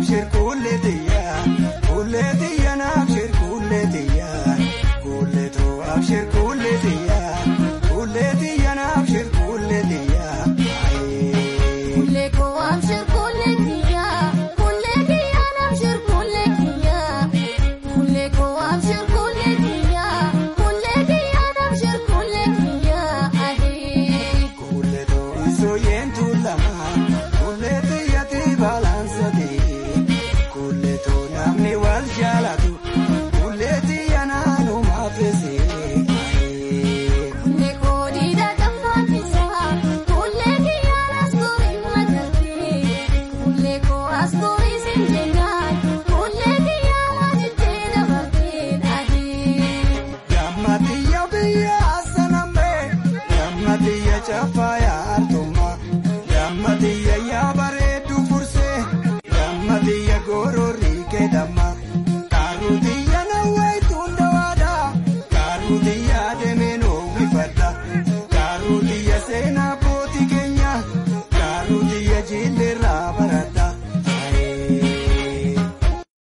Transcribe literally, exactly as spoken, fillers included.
abshir kuletiya, kuletiya na abshir kuletiya, kuleto abshir kuletiya, kuletiya na abshir kuletiya. Kuleko abshir kuletiya, kuletiya na abshir kuletiya, kuleko abshir kuletiya, kuletiya na abshir kuletiya. Kuleto iso yentu lama, kuletiya ti balansati, kuleto namni wal jalatu, kuletiya na no mafesi. Kuleko dida kafatisa, kuletiya na skori matati, kuleko askori sinjengat, kuletiya na jitena bakti. Yammatiya biya asanambe, yammatiya chafaya artuma, yammatiya yabaretu furse, yammatiya gorori kedama, karutiya na waitunda wada, karutiya demeno wifada, karutiya sena poti kenya, karutiya jila.